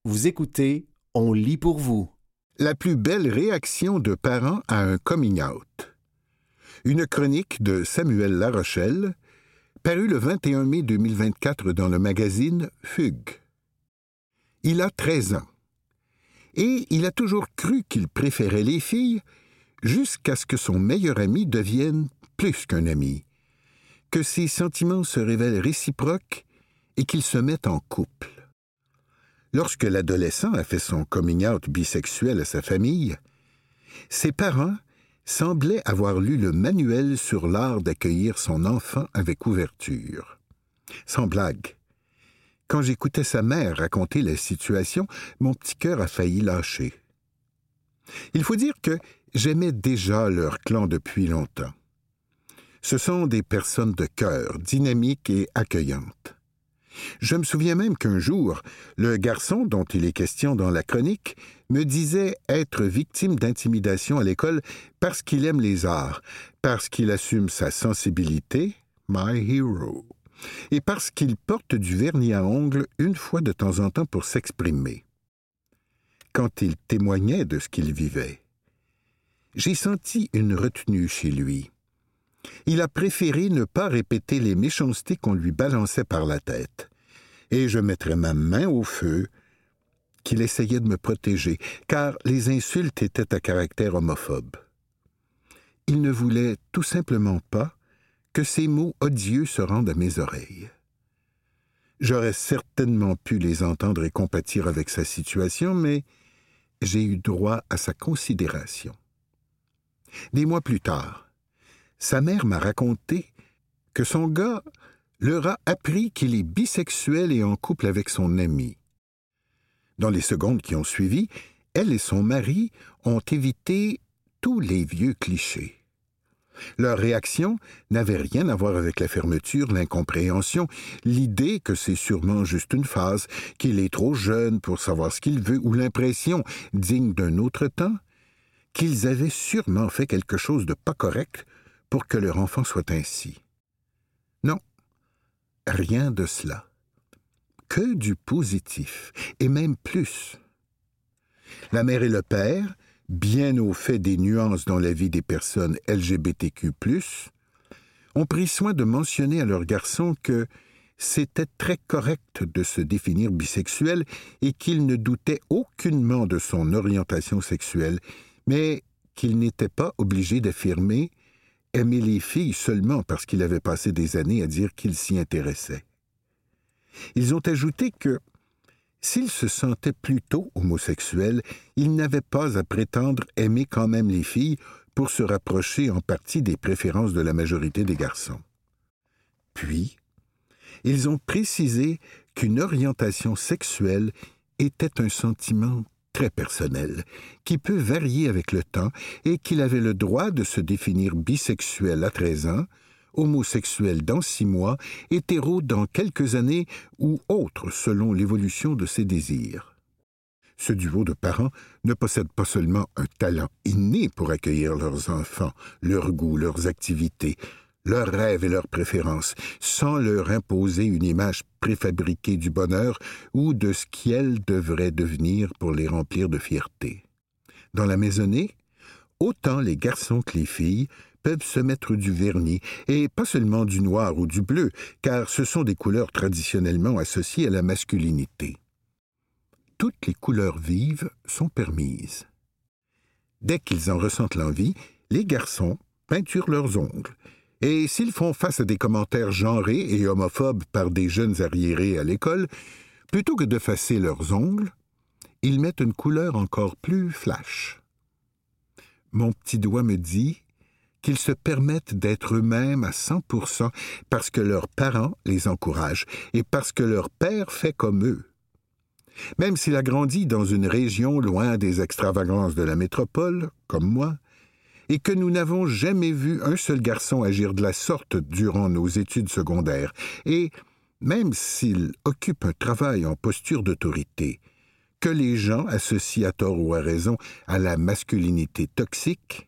Vous écoutez, on lit pour vous. La plus belle réaction de parents à un coming out. Une chronique de Samuel Larochelle, parue le 21 mai 2024 dans le magazine Fugue. Il a 13 ans. Et il a toujours cru qu'il préférait les filles jusqu'à ce que son meilleur ami devienne plus qu'un ami, que ses sentiments se révèlent réciproques et qu'ils se mettent en couple. Lorsque l'adolescent a fait son coming out bisexuel à sa famille, ses parents semblaient avoir lu le manuel sur l'art d'accueillir son enfant avec ouverture. Sans blague. Quand j'écoutais sa mère raconter la situation, mon petit cœur a failli lâcher. Il faut dire que j'aimais déjà leur clan depuis longtemps. Ce sont des personnes de cœur, dynamiques et accueillantes. Je me souviens même qu'un jour, le garçon dont il est question dans la chronique me disait être victime d'intimidation à l'école parce qu'il aime les arts, parce qu'il assume sa sensibilité, my hero, et parce qu'il porte du vernis à ongles une fois de temps en temps pour s'exprimer. Quand il témoignait de ce qu'il vivait, j'ai senti une retenue chez lui. Il a préféré ne pas répéter les méchancetés qu'on lui balançait par la tête. Et je mettrais ma main au feu qu'il essayait de me protéger, car les insultes étaient à caractère homophobe. Il ne voulait tout simplement pas que ces mots odieux se rendent à mes oreilles. J'aurais certainement pu les entendre et compatir avec sa situation, mais j'ai eu droit à sa considération. Des mois plus tard, sa mère m'a raconté que son gars leur a appris qu'il est bisexuel et en couple avec son ami. Dans les secondes qui ont suivi, elle et son mari ont évité tous les vieux clichés. Leur réaction n'avait rien à voir avec la fermeture, l'incompréhension, l'idée que c'est sûrement juste une phase, qu'il est trop jeune pour savoir ce qu'il veut, ou l'impression, digne d'un autre temps, qu'ils avaient sûrement fait quelque chose de pas correct pour que leur enfant soit ainsi. Non, rien de cela. Que du positif, et même plus. La mère et le père, bien au fait des nuances dans la vie des personnes LGBTQ+, ont pris soin de mentionner à leur garçon que c'était très correct de se définir bisexuel et qu'il ne doutait aucunement de son orientation sexuelle, mais qu'il n'était pas obligé d'affirmer aimer les filles seulement parce qu'il avait passé des années à dire qu'il s'y intéressait. Ils ont ajouté que, s'il se sentait plutôt homosexuel, il n'avait pas à prétendre aimer quand même les filles pour se rapprocher en partie des préférences de la majorité des garçons. Puis, ils ont précisé qu'une orientation sexuelle était un sentiment très personnel, qui peut varier avec le temps et qu'il avait le droit de se définir bisexuel à 13 ans, homosexuel dans 6 mois, hétéro dans quelques années ou autre selon l'évolution de ses désirs. Ce duo de parents ne possède pas seulement un talent inné pour accueillir leurs enfants, leurs goûts, leurs activités, leurs rêves et leurs préférences, sans leur imposer une image préfabriquée du bonheur ou de ce qu'elles devraient devenir pour les remplir de fierté. Dans la maisonnée, autant les garçons que les filles peuvent se mettre du vernis, et pas seulement du noir ou du bleu, car ce sont des couleurs traditionnellement associées à la masculinité. Toutes les couleurs vives sont permises. Dès qu'ils en ressentent l'envie, les garçons peinturent leurs ongles, et s'ils font face à des commentaires genrés et homophobes par des jeunes arriérés à l'école, plutôt que d'effacer leurs ongles, ils mettent une couleur encore plus flash. Mon petit doigt me dit qu'ils se permettent d'être eux-mêmes à 100% parce que leurs parents les encouragent et parce que leur père fait comme eux. Même s'il a grandi dans une région loin des extravagances de la métropole, comme moi, et que nous n'avons jamais vu un seul garçon agir de la sorte durant nos études secondaires, et même s'il occupe un travail en posture d'autorité, que les gens associent à tort ou à raison à la masculinité toxique,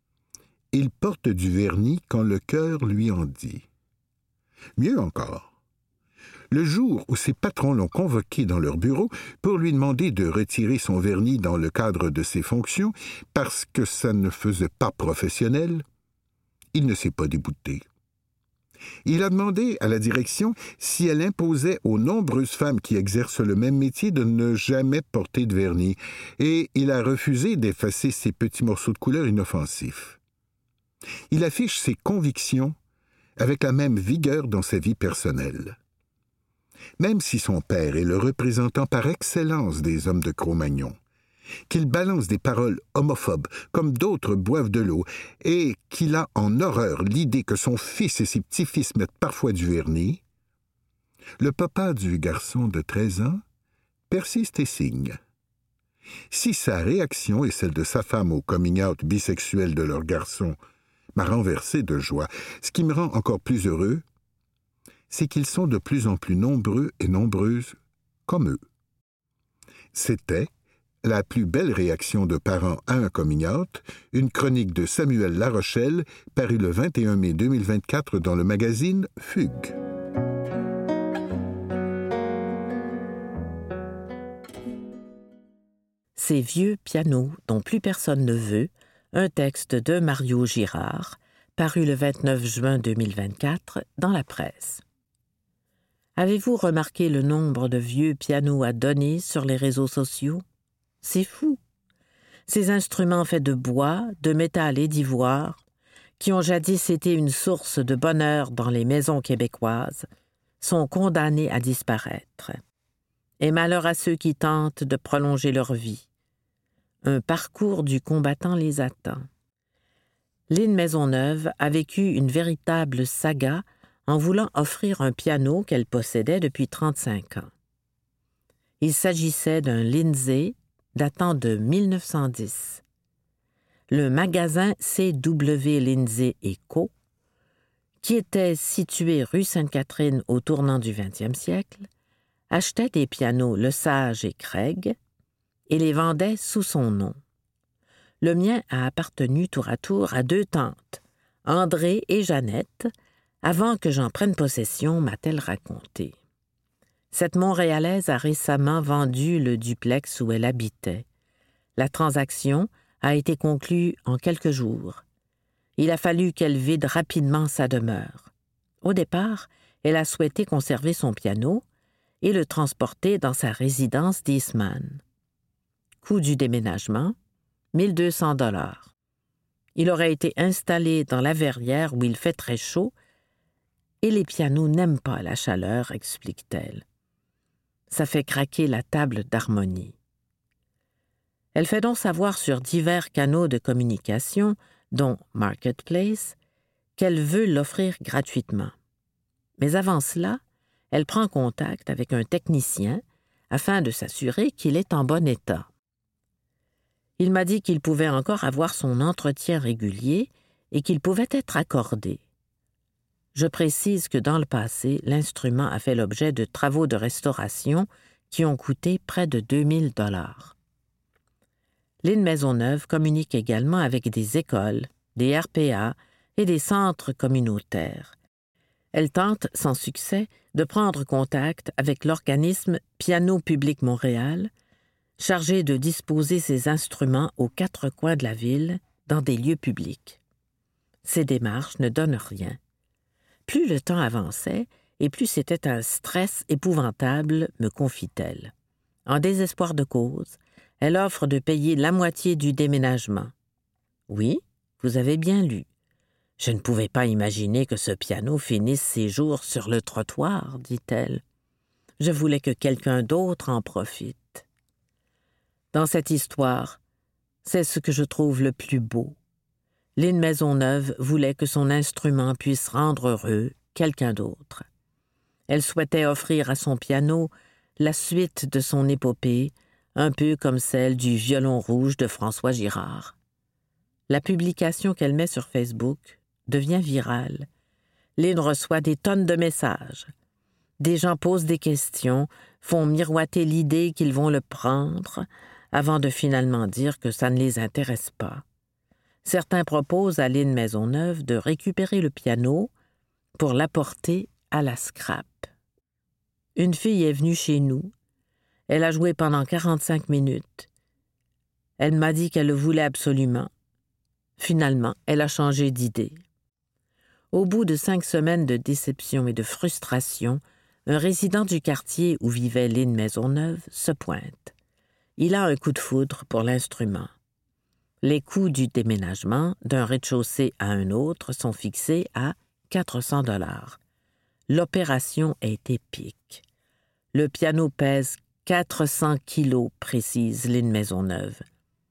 il porte du vernis quand le cœur lui en dit. Mieux encore, Le jour où ses patrons l'ont convoqué dans leur bureau pour lui demander de retirer son vernis dans le cadre de ses fonctions parce que ça ne faisait pas professionnel, il ne s'est pas débouté. Il a demandé à la direction si elle imposait aux nombreuses femmes qui exercent le même métier de ne jamais porter de vernis, et il a refusé d'effacer ces petits morceaux de couleur inoffensifs. Il affiche ses convictions avec la même vigueur dans sa vie personnelle. Même si son père est le représentant par excellence des hommes de Cro-Magnon, qu'il balance des paroles homophobes comme d'autres boivent de l'eau et qu'il a en horreur l'idée que son fils et ses petits-fils mettent parfois du vernis, le papa du garçon de 13 ans persiste et signe. Si sa réaction et celle de sa femme au coming-out bisexuel de leur garçon m'a renversé de joie, ce qui me rend encore plus heureux, c'est qu'ils sont de plus en plus nombreux et nombreuses comme eux. C'était la plus belle réaction de parents à un coming-out, une chronique de Samuel Larochelle, parue le 21 mai 2024 dans le magazine Fugue. Ces vieux pianos dont plus personne ne veut, un texte de Mario Girard, paru le 29 juin 2024 dans la presse. Avez-vous remarqué le nombre de vieux pianos à donner sur les réseaux sociaux? C'est fou. Ces instruments faits de bois, de métal et d'ivoire, qui ont jadis été une source de bonheur dans les maisons québécoises, sont condamnés à disparaître. Et malheur à ceux qui tentent de prolonger leur vie. Un parcours du combattant les attend. Lynn Maisonneuve a vécu une véritable saga en voulant offrir un piano qu'elle possédait depuis 35 ans. Il s'agissait d'un Lindsay datant de 1910. Le magasin C.W. Lindsay & Co., qui était situé rue Sainte-Catherine au tournant du 20e siècle, achetait des pianos Lesage et Craig et les vendait sous son nom. Le mien a appartenu tour à tour à 2 tantes, André et Jeannette, avant que j'en prenne possession, m'a-t-elle raconté. Cette Montréalaise a récemment vendu le duplex où elle habitait. La transaction a été conclue en quelques jours. Il a fallu qu'elle vide rapidement sa demeure. Au départ, elle a souhaité conserver son piano et le transporter dans sa résidence d'Eastman. Coût du déménagement, 1 200 $. Il aurait été installé dans la verrière où il fait très chaud et les pianos n'aiment pas la chaleur, explique-t-elle. Ça fait craquer la table d'harmonie. Elle fait donc savoir sur divers canaux de communication, dont Marketplace, qu'elle veut l'offrir gratuitement. Mais avant cela, elle prend contact avec un technicien afin de s'assurer qu'il est en bon état. Il m'a dit qu'il pouvait encore avoir son entretien régulier et qu'il pouvait être accordé. Je précise que dans le passé, l'instrument a fait l'objet de travaux de restauration qui ont coûté près de 2 000 $. Lynn Maisonneuve communique également avec des écoles, des RPA et des centres communautaires. Elle tente, sans succès, de prendre contact avec l'organisme Piano Public Montréal, chargé de disposer ces instruments aux 4 coins de la ville, dans des lieux publics. Ces démarches ne donnent rien. Plus le temps avançait, et plus c'était un stress épouvantable, me confie-t-elle. En désespoir de cause, elle offre de payer la moitié du déménagement. Oui, vous avez bien lu. Je ne pouvais pas imaginer que ce piano finisse ses jours sur le trottoir, dit-elle. Je voulais que quelqu'un d'autre en profite. Dans cette histoire, c'est ce que je trouve le plus beau. Lynn Maisonneuve voulait que son instrument puisse rendre heureux quelqu'un d'autre. Elle souhaitait offrir à son piano la suite de son épopée, un peu comme celle du violon rouge de François Girard. La publication qu'elle met sur Facebook devient virale. Lynn reçoit des tonnes de messages. Des gens posent des questions, font miroiter l'idée qu'ils vont le prendre, avant de finalement dire que ça ne les intéresse pas. Certains proposent à Lynn Maisonneuve de récupérer le piano pour l'apporter à la scrap. Une fille est venue chez nous. Elle a joué pendant 45 minutes. Elle m'a dit qu'elle le voulait absolument. Finalement, elle a changé d'idée. Au bout de 5 semaines de déception et de frustration, un résident du quartier où vivait Lynn Maisonneuve se pointe. Il a un coup de foudre pour l'instrument. Les coûts du déménagement d'un rez-de-chaussée à un autre sont fixés à 400 $. L'opération est épique. Le piano pèse 400 kilos, précise Lynn Maisonneuve.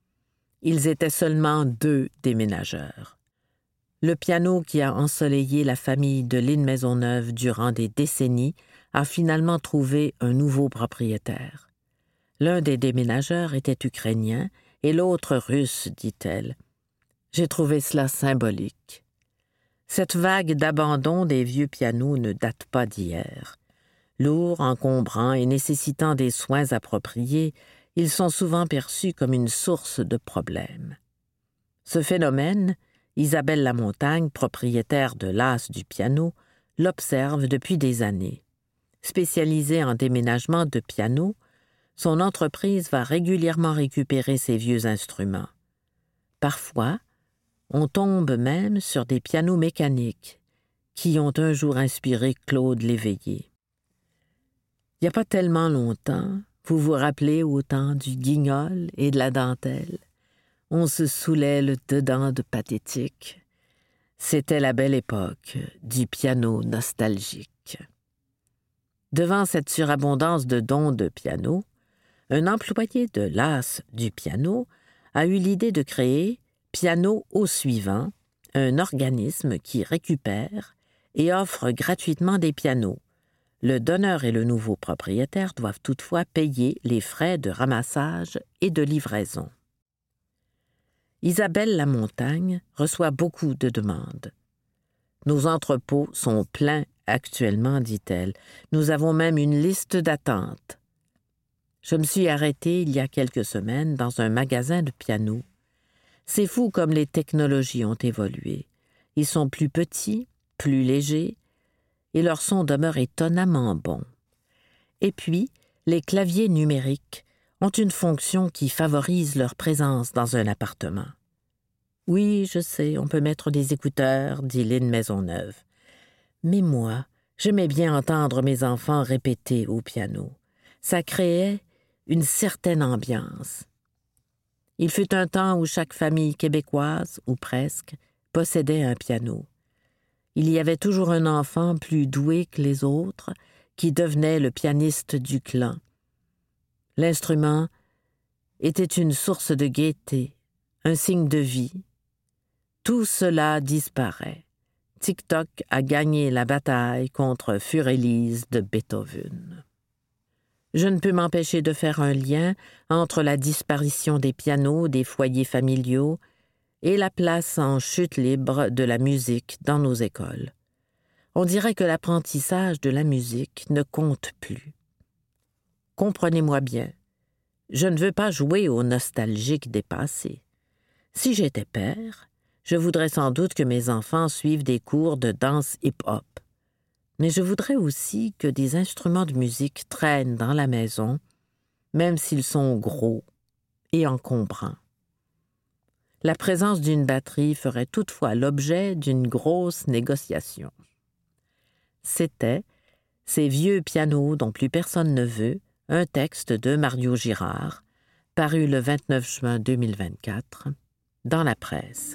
Ils étaient seulement 2 déménageurs. Le piano qui a ensoleillé la famille de Lynn Maisonneuve durant des décennies a finalement trouvé un nouveau propriétaire. L'un des déménageurs était ukrainien et l'autre russe, dit-elle. J'ai trouvé cela symbolique. Cette vague d'abandon des vieux pianos ne date pas d'hier. Lourds, encombrants et nécessitant des soins appropriés, ils sont souvent perçus comme une source de problèmes. Ce phénomène, Isabelle Lamontagne, propriétaire de l'As du piano, l'observe depuis des années. Spécialisée en déménagement de pianos, son entreprise va régulièrement récupérer ses vieux instruments. Parfois, on tombe même sur des pianos mécaniques qui ont un jour inspiré Claude Léveillé. Il n'y a pas tellement longtemps, vous vous rappelez au temps du guignol et de la dentelle? On se saoulait le dedans de pathétique. C'était la belle époque du piano nostalgique. Devant cette surabondance de dons de piano, un employé de l'As du piano a eu l'idée de créer Piano au suivant, un organisme qui récupère et offre gratuitement des pianos. Le donneur et le nouveau propriétaire doivent toutefois payer les frais de ramassage et de livraison. Isabelle Lamontagne reçoit beaucoup de demandes. Nos entrepôts sont pleins actuellement, dit-elle. Nous avons même une liste d'attente. Je me suis arrêtée il y a quelques semaines dans un magasin de pianos. C'est fou comme les technologies ont évolué. Ils sont plus petits, plus légers, et leur son demeure étonnamment bon. Et puis, les claviers numériques ont une fonction qui favorise leur présence dans un appartement. Oui, je sais, on peut mettre des écouteurs, dit Lynn Maisonneuve. Mais moi, j'aimais bien entendre mes enfants répéter au piano. Ça créait une certaine ambiance. Il fut un temps où chaque famille québécoise, ou presque, possédait un piano. Il y avait toujours un enfant plus doué que les autres qui devenait le pianiste du clan. L'instrument était une source de gaieté, un signe de vie. Tout cela disparaît. TikTok a gagné la bataille contre Furélise de Beethoven. Je ne peux m'empêcher de faire un lien entre la disparition des pianos, des foyers familiaux et la place en chute libre de la musique dans nos écoles. On dirait que l'apprentissage de la musique ne compte plus. Comprenez-moi bien, je ne veux pas jouer au nostalgique des passés. Si j'étais père, je voudrais sans doute que mes enfants suivent des cours de danse hip-hop. Mais je voudrais aussi que des instruments de musique traînent dans la maison, même s'ils sont gros et encombrants. La présence d'une batterie ferait toutefois l'objet d'une grosse négociation. C'était « Ces vieux pianos dont plus personne ne veut », un texte de Mario Girard, paru le 29 juin 2024, dans la presse.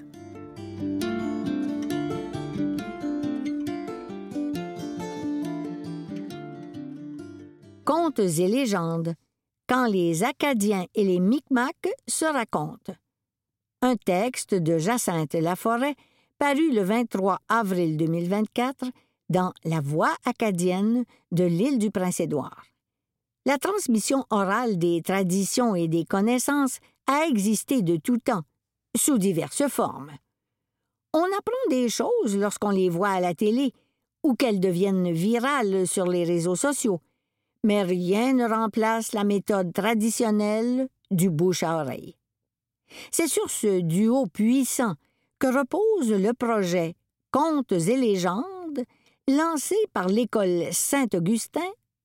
Contes et légendes, quand les Acadiens et les Micmacs se racontent. Un texte de Jacinthe Laforêt, paru le 23 avril 2024 dans La Voix acadienne de l'île du Prince-Édouard. La transmission orale des traditions et des connaissances a existé de tout temps, sous diverses formes. On apprend des choses lorsqu'on les voit à la télé ou qu'elles deviennent virales sur les réseaux sociaux. Mais rien ne remplace la méthode traditionnelle du bouche à oreille. C'est sur ce duo puissant que repose le projet Contes et légendes, lancé par l'École Saint-Augustin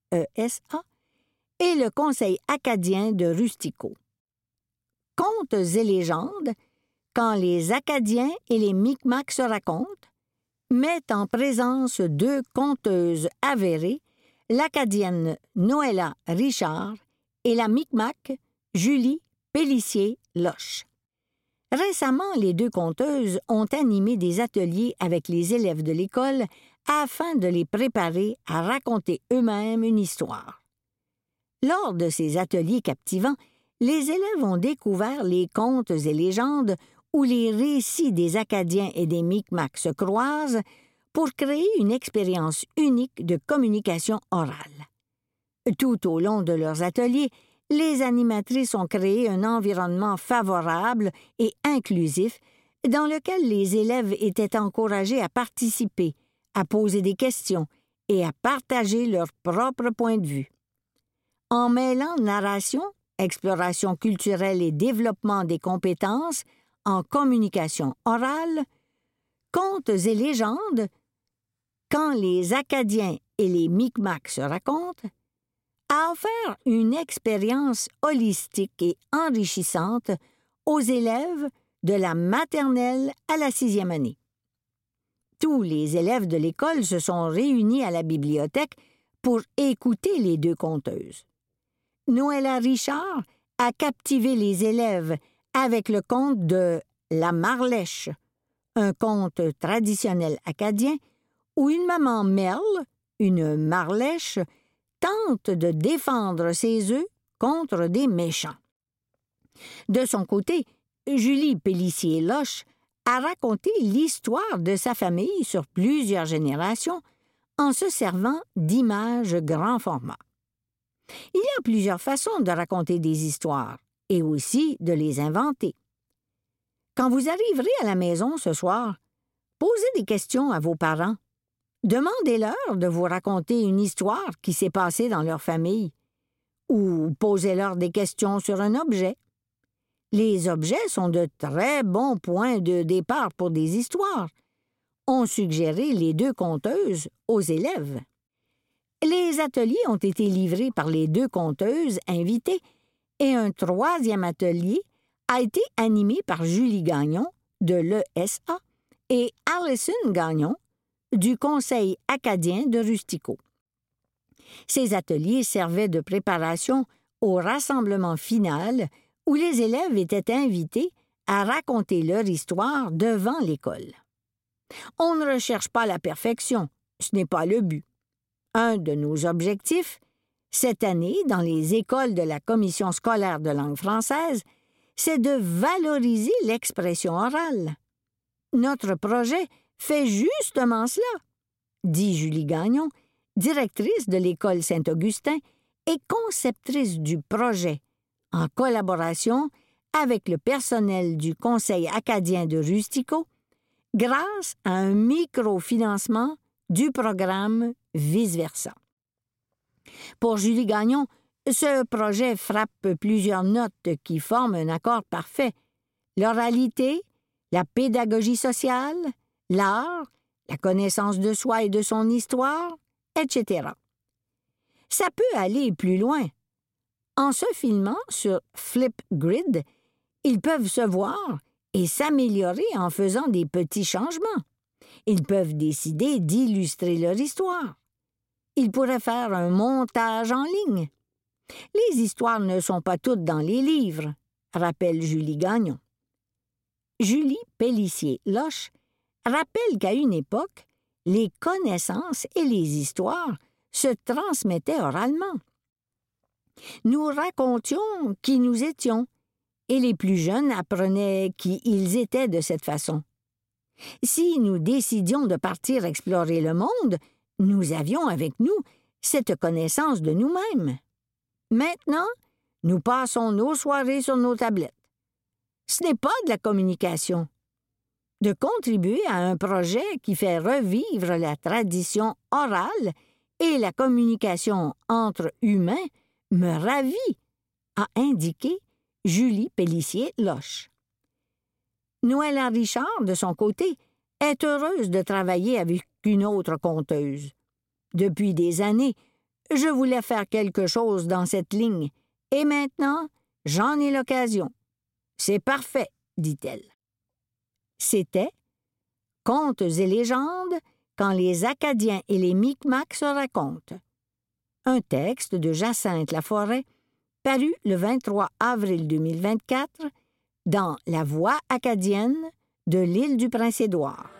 ESA, et le Conseil acadien de Rustico. Contes et légendes, quand les Acadiens et les Micmacs se racontent, mettent en présence deux conteuses avérées, l'Acadienne Noëlla Richard et la Micmac Julie Pélissier-Loche. Récemment, les deux conteuses ont animé des ateliers avec les élèves de l'école afin de les préparer à raconter eux-mêmes une histoire. Lors de ces ateliers captivants, les élèves ont découvert les contes et légendes où les récits des Acadiens et des Micmacs se croisent pour créer une expérience unique de communication orale. Tout au long de leurs ateliers, les animatrices ont créé un environnement favorable et inclusif dans lequel les élèves étaient encouragés à participer, à poser des questions et à partager leur propre point de vue. En mêlant narration, exploration culturelle et développement des compétences en communication orale, contes et légendes, quand les Acadiens et les Micmacs se racontent, a offert une expérience holistique et enrichissante aux élèves de la maternelle à la 6e année. Tous les élèves de l'école se sont réunis à la bibliothèque pour écouter les deux conteuses. Noëlla Richard a captivé les élèves avec le conte de La Marlèche, un conte traditionnel acadien où une maman merle, une marlèche, tente de défendre ses œufs contre des méchants. De son côté, Julie Pélissier-Loche a raconté l'histoire de sa famille sur plusieurs générations en se servant d'images grand format. Il y a plusieurs façons de raconter des histoires et aussi de les inventer. Quand vous arriverez à la maison ce soir, posez des questions à vos parents. Demandez-leur de vous raconter une histoire qui s'est passée dans leur famille ou posez-leur des questions sur un objet. Les objets sont de très bons points de départ pour des histoires, ont suggéré les deux conteuses aux élèves. Les ateliers ont été livrés par les deux conteuses invitées et un troisième atelier a été animé par Julie Gagnon de l'ESA et Alison Gagnon du Conseil acadien de Rustico. Ces ateliers servaient de préparation au rassemblement final où les élèves étaient invités à raconter leur histoire devant l'école. On ne recherche pas la perfection, ce n'est pas le but. Un de nos objectifs, cette année, dans les écoles de la Commission scolaire de langue française, c'est de valoriser l'expression orale. Notre projet fait justement cela, dit Julie Gagnon, directrice de l'École Saint-Augustin et conceptrice du projet, en collaboration avec le personnel du Conseil acadien de Rustico, grâce à un microfinancement du programme Vice-Versa. Pour Julie Gagnon, ce projet frappe plusieurs notes qui forment un accord parfait. L'oralité, la pédagogie sociale, l'art, la connaissance de soi et de son histoire, etc. Ça peut aller plus loin. En se filmant sur Flipgrid, ils peuvent se voir et s'améliorer en faisant des petits changements. Ils peuvent décider d'illustrer leur histoire. Ils pourraient faire un montage en ligne. Les histoires ne sont pas toutes dans les livres, rappelle Julie Gagnon. Julie Pélissier-Loche rappelle qu'à une époque, les connaissances et les histoires se transmettaient oralement. Nous racontions qui nous étions, et les plus jeunes apprenaient qui ils étaient de cette façon. Si nous décidions de partir explorer le monde, nous avions avec nous cette connaissance de nous-mêmes. Maintenant, nous passons nos soirées sur nos tablettes. Ce n'est pas de la communication. De contribuer à un projet qui fait revivre la tradition orale et la communication entre humains me ravit, a indiqué Julie Pélissier-Loche. Noëlla Richard, de son côté, est heureuse de travailler avec une autre conteuse. Depuis des années, je voulais faire quelque chose dans cette ligne, et maintenant, j'en ai l'occasion. C'est parfait, dit-elle. C'était Contes et légendes quand les Acadiens et les Micmacs se racontent. Un texte de Jacinthe Laforêt, paru le 23 avril 2024 dans La Voix acadienne de l'île du Prince-Édouard.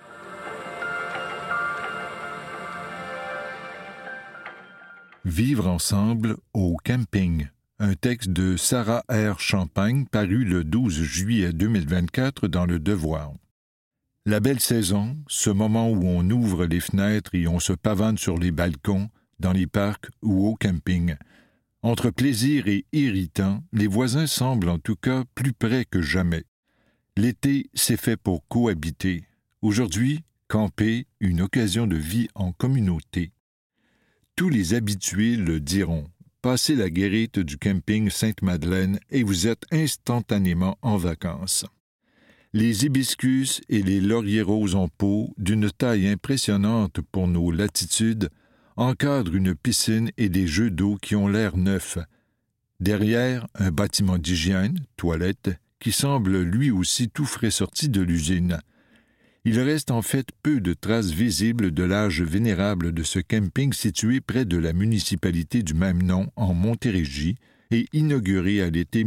Vivre ensemble au camping. Un texte de Sarah R. Champagne paru le 12 juillet 2024 dans Le Devoir. La belle saison, ce moment où on ouvre les fenêtres et on se pavane sur les balcons, dans les parcs ou au camping. Entre plaisir et irritant, les voisins semblent en tout cas plus près que jamais. L'été, c'est fait pour cohabiter. Aujourd'hui, camper, une occasion de vie en communauté. Tous les habitués le diront. Passez la guérite du camping Sainte-Madeleine et vous êtes instantanément en vacances. Les hibiscus et les lauriers roses en pot, d'une taille impressionnante pour nos latitudes, encadrent une piscine et des jeux d'eau qui ont l'air neufs. Derrière, un bâtiment d'hygiène, toilette, qui semble lui aussi tout frais sorti de l'usine. Il reste en fait peu de traces visibles de l'âge vénérable de ce camping situé près de la municipalité du même nom en Montérégie et inauguré à l'été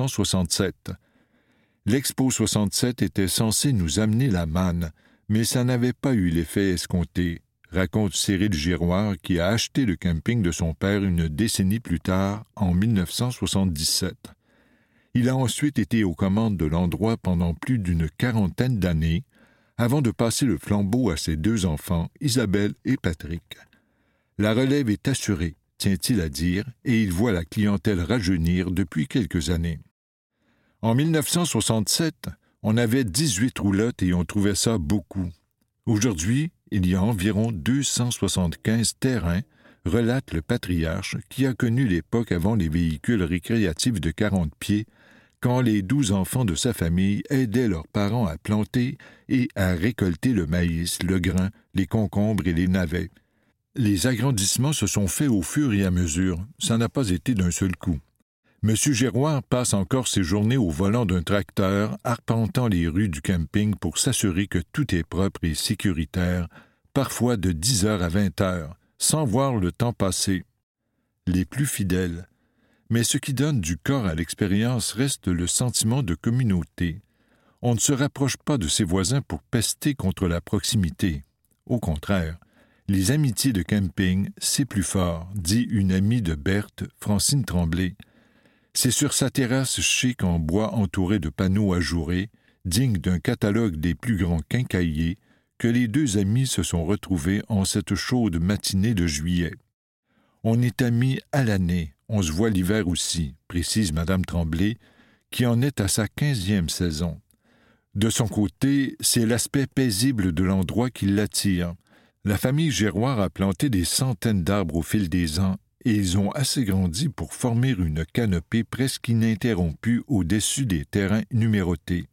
1967. L'Expo 67 était censé nous amener la manne, mais ça n'avait pas eu l'effet escompté, raconte Cyril Giroir qui a acheté le camping de son père une décennie plus tard, en 1977. Il a ensuite été aux commandes de l'endroit pendant plus d'une 40aine d'années, avant de passer le flambeau à ses 2 enfants, Isabelle et Patrick. La relève est assurée, tient-il à dire, et il voit la clientèle rajeunir depuis quelques années. En 1967, on avait 18 roulottes et on trouvait ça beaucoup. Aujourd'hui, il y a environ 275 terrains, relate le patriarche qui a connu l'époque avant les véhicules récréatifs de 40 pieds, quand les 12 enfants de sa famille aidaient leurs parents à planter et à récolter le maïs, le grain, les concombres et les navets. Les agrandissements se sont faits au fur et à mesure, ça n'a pas été d'un seul coup. M. Giroir passe encore ses journées au volant d'un tracteur, arpentant les rues du camping pour s'assurer que tout est propre et sécuritaire, parfois de 10h à 20h, sans voir le temps passer. Les plus fidèles. Mais ce qui donne du corps à l'expérience reste le sentiment de communauté. On ne se rapproche pas de ses voisins pour pester contre la proximité. Au contraire, les amitiés de camping, c'est plus fort, dit une amie de Berthe, Francine Tremblay. C'est sur sa terrasse chic en bois entourée de panneaux ajourés, digne d'un catalogue des plus grands quincailliers, que les 2 amis se sont retrouvés en cette chaude matinée de juillet. On est amis à l'année, on se voit l'hiver aussi, précise Madame Tremblay, qui en est à sa 15e saison. De son côté, c'est l'aspect paisible de l'endroit qui l'attire. La famille Giroir a planté des centaines d'arbres au fil des ans, et ils ont assez grandi pour former une canopée presque ininterrompue au-dessus des terrains numérotés.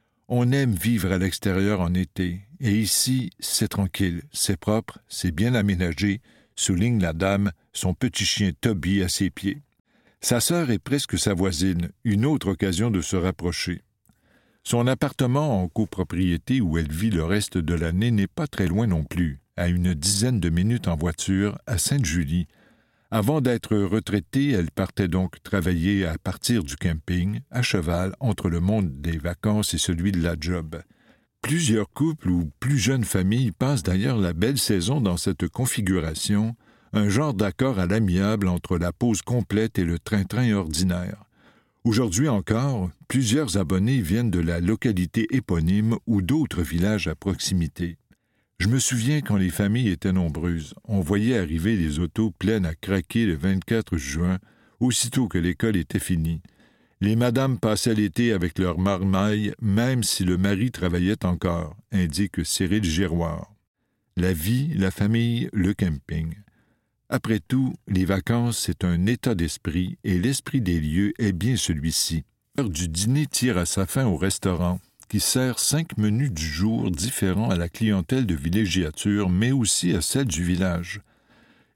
On aime vivre à l'extérieur en été, et ici, c'est tranquille, c'est propre, c'est bien aménagé, souligne la dame, son petit chien Toby à ses pieds. Sa sœur est presque sa voisine, une autre occasion de se rapprocher. Son appartement en copropriété où elle vit le reste de l'année n'est pas très loin non plus, à une 10aine de minutes en voiture, à Sainte-Julie. Avant d'être retraitée, elle partait donc travailler à partir du camping, à cheval, entre le monde des vacances et celui de la job. Plusieurs couples ou plus jeunes familles passent d'ailleurs la belle saison dans cette configuration, un genre d'accord à l'amiable entre la pause complète et le train-train ordinaire. Aujourd'hui encore, plusieurs abonnés viennent de la localité éponyme ou d'autres villages à proximité. Je me souviens quand les familles étaient nombreuses, on voyait arriver les autos pleines à craquer le 24 juin, aussitôt que l'école était finie. Les madames passaient l'été avec leur marmaille, même si le mari travaillait encore, indique Cyril Giroir. La vie, la famille, le camping. Après tout, les vacances, c'est un état d'esprit, et l'esprit des lieux est bien celui-ci. L'heure du dîner tire à sa fin au restaurant, qui sert 5 menus du jour différents à la clientèle de villégiature, mais aussi à celle du village.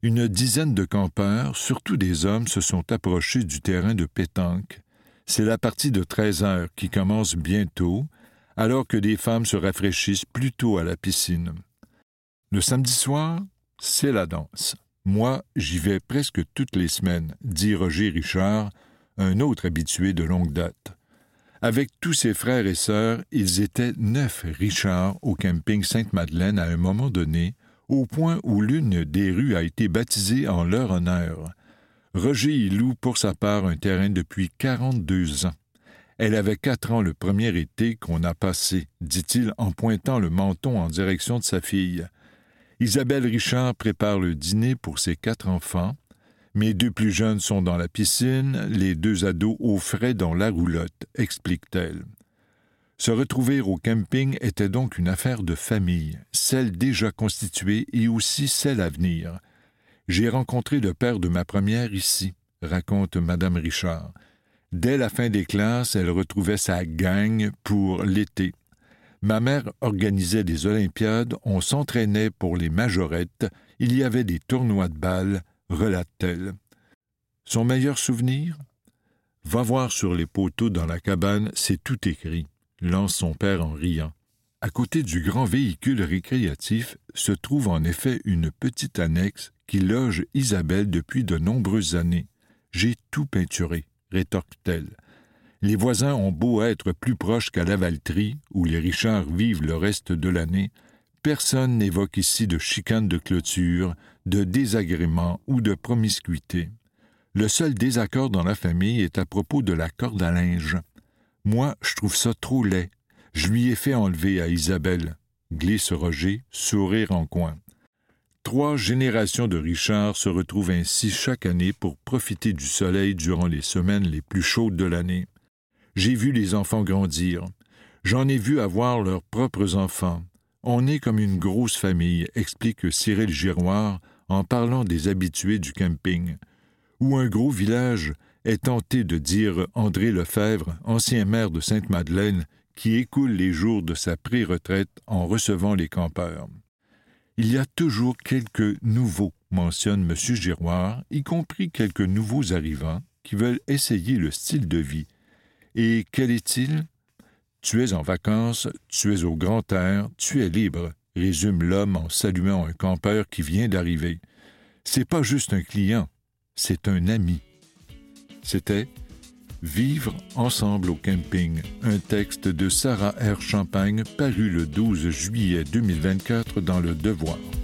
Une dizaine de campeurs, surtout des hommes, se sont approchés du terrain de pétanque. C'est la partie de 13 heures qui commence bientôt, alors que des femmes se rafraîchissent plus tôt à la piscine. Le samedi soir, c'est la danse. Moi, j'y vais presque toutes les semaines, dit Roger Richard, un autre habitué de longue date. Avec tous ses frères et sœurs, ils étaient 9 Richard au camping Sainte-Madeleine à un moment donné, au point où l'une des rues a été baptisée en leur honneur. Roger y loue pour sa part un terrain depuis 42 ans. Elle avait 4 ans le premier été qu'on a passé, dit-il en pointant le menton en direction de sa fille. Isabelle Richard prépare le dîner pour ses 4 enfants. Mes 2 plus jeunes sont dans la piscine, les 2 ados au frais dans la roulotte, explique-t-elle. Se retrouver au camping était donc une affaire de famille, celle déjà constituée et aussi celle à venir. J'ai rencontré le père de ma première ici, raconte Madame Richard. Dès la fin des classes, elle retrouvait sa gang pour l'été. Ma mère organisait des olympiades, on s'entraînait pour les majorettes, il y avait des tournois de balles, relate-t-elle. Son meilleur souvenir? Va voir sur les poteaux dans la cabane, c'est tout écrit, lance son père en riant. À côté du grand véhicule récréatif se trouve en effet une petite annexe qui loge Isabelle depuis de nombreuses années. J'ai tout peinturé, rétorque-t-elle. Les voisins ont beau être plus proches qu'à Lavaltrie, où les Richards vivent le reste de l'année, personne n'évoque ici de chicane de clôture, de désagrément ou de promiscuité. Le seul désaccord dans la famille est à propos de la corde à linge. Moi, je trouve ça trop laid. Je lui ai fait enlever à Isabelle, glisse Roger, sourire en coin. 3 générations de Richard se retrouvent ainsi chaque année pour profiter du soleil durant les semaines les plus chaudes de l'année. J'ai vu les enfants grandir. J'en ai vu avoir leurs propres enfants. On est comme une grosse famille, explique Cyril Giroir en parlant des habitués du camping. Ou un gros village, est tenté de dire André Lefebvre, ancien maire de Sainte-Madeleine, qui écoule les jours de sa pré-retraite en recevant les campeurs. Il y a toujours quelques nouveaux, mentionne M. Giroir, y compris quelques nouveaux arrivants qui veulent essayer le style de vie. Et quel est-il? Tu es en vacances, tu es au grand air, tu es libre, résume l'homme en saluant un campeur qui vient d'arriver. C'est pas juste un client, c'est un ami. C'était Vivre ensemble au camping, un texte de Sarah R. Champagne paru le 12 juillet 2024 dans Le Devoir.